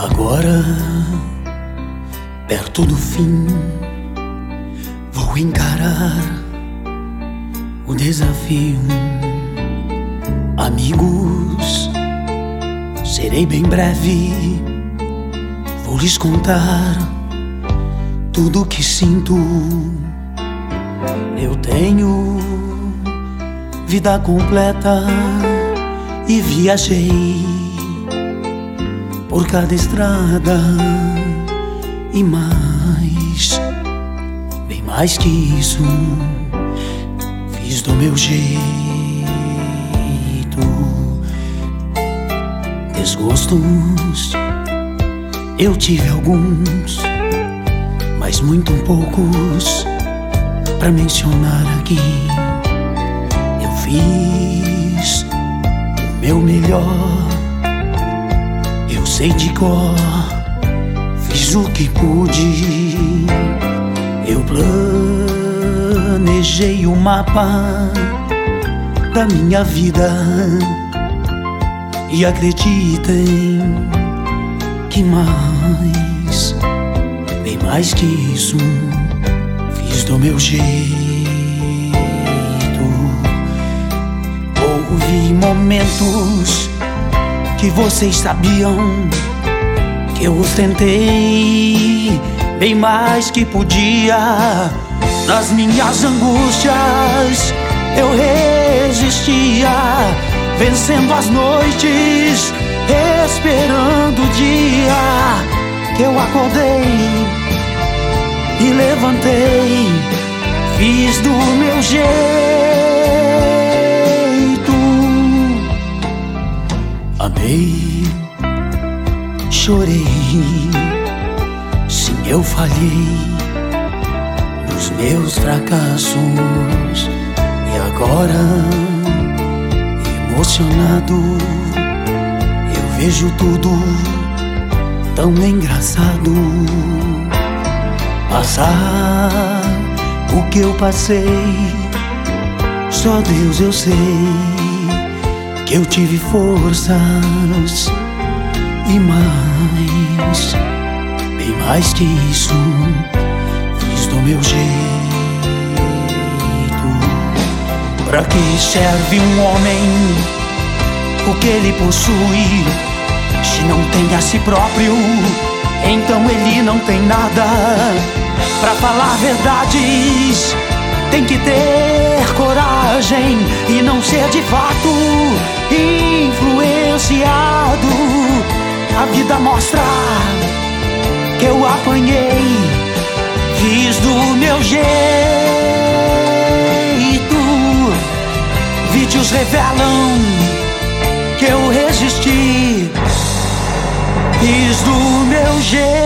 Agora, perto do fim, vou encarar o desafio. Amigos, serei bem breve. Vou lhes contar tudo o que sinto. Eu tenho vida completa e viajei por cada estrada e mais, bem mais que isso, fiz do meu jeito. Desgostos eu tive alguns, mas muito poucos pra mencionar aqui. Eu fiz o meu melhor, eu sei de cor, fiz o que pude. Eu planejei o mapa da minha vida e acreditem que mais, bem mais que isso, fiz do meu jeito. Houve momentos que vocês sabiam que eu os tentei bem mais que podia. Nas minhas angústias eu resistia, vencendo as noites, esperando o dia que eu acordei e levantei, fiz do meu jeito. Amei, chorei, sim, eu falhei nos meus fracassos. E agora, emocionado, eu vejo tudo tão engraçado. Passar o que eu passei, só Deus eu sei que eu tive forças e mais, bem mais que isso, fiz do meu jeito. Pra que serve um homem, o que ele possui, se não tem a si próprio? Então ele não tem nada. Pra falar verdades, tem que ter coragem e não ser de fato influenciado. A vida mostra que eu apanhei, fiz do meu jeito. Vídeos revelam que eu resisti, fiz do meu jeito.